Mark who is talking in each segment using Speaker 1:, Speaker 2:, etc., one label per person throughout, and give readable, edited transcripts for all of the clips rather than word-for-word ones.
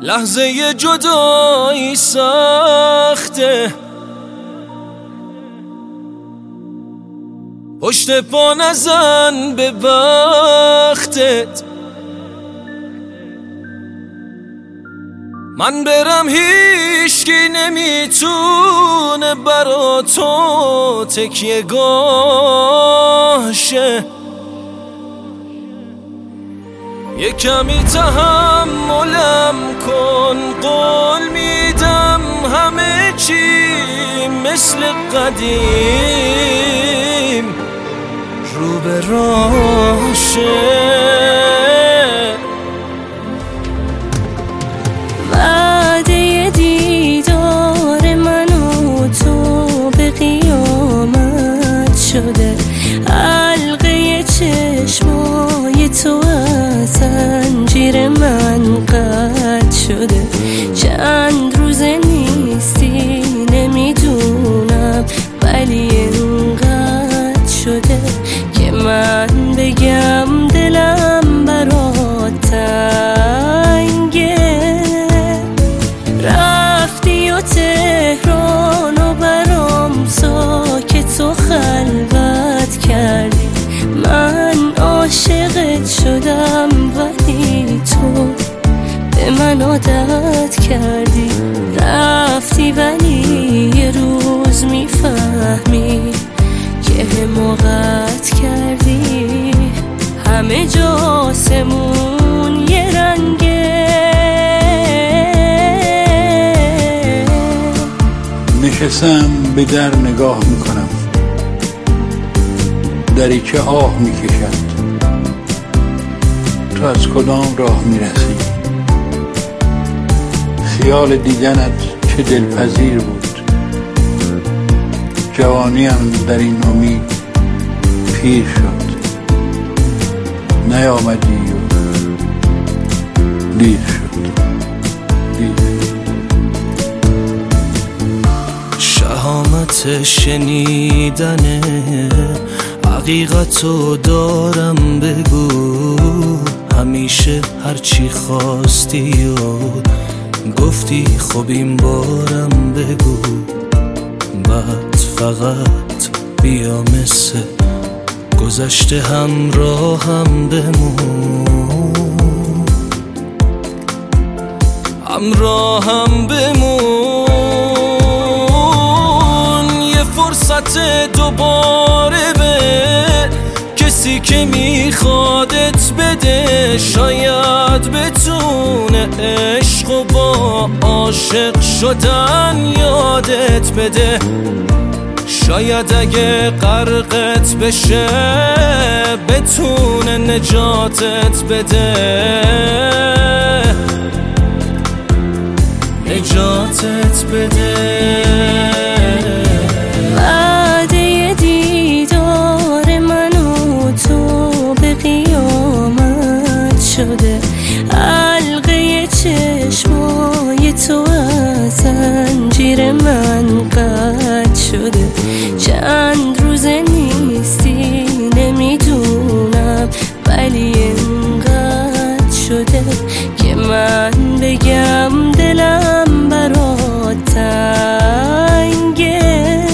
Speaker 1: لحظه جدایی سخته، پشت پا نزن به بختت. من برم هیچکی نمیتونه برا تو تکیه گاه شه. یه کمی تحملم کن، قول میدم همه چی مثل قدیم رو به راه شه.
Speaker 2: وعده دیدار من و تو به قیامت شده، حلقه چشمای تو از زنجیر من قطع شده. چند روزه نیستی نمیدونم، ولی اینقدر شده که من بگم دلم برات تنگه. رفتی و تهران و برام ساکت و خلوت کردی. من عاشقت شدم ولی تو به من عادت کردی. رفتی ولی یه روز میفهمی که حماقت کردی. همه جا آسمون یه رنگه.
Speaker 3: نشستم به در نگاه میکنم، دریچه آه میکشد. تو از کدام راه میرسی؟ خیال دیدنت چه دلپذیر بود. جوانیم در این امید پیر شد، نیامدی و دیر شد.
Speaker 1: شهامت شنیدن حقیقتو دارم، بگو همیشه هرچی خواستی و گفتی خب این بارم بگو. بعد فقط بیا مثل گذشته همراهم بمون، همراهم بمون. یه فرصت دوباره به کسی که میخوادت بده، شاید بتونه عشق و با عاشق شدن یادت بده. شاید اگه غرقت بشه بتونه نجاتت بده، نجاتت بده.
Speaker 2: وعده دیدار من و تو به قیامت شده، حلقه چشمای تو از زنجیر من قطع شده. چند روزه نیستی نمیدونم، ولی اینقدر شده که من بگم دلم برات تنگه.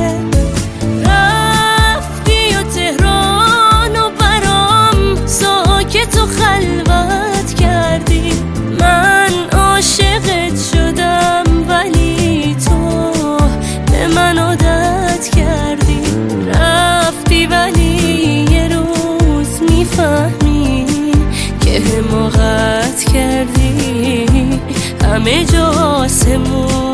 Speaker 2: رفتی و تهران و برام ساکت و خلوت کردی. من عاشقت شدم ولی تو به من عادت کردی. رفتی ولی یه روز میفهمی که حماقت کردی. همه جا آسمون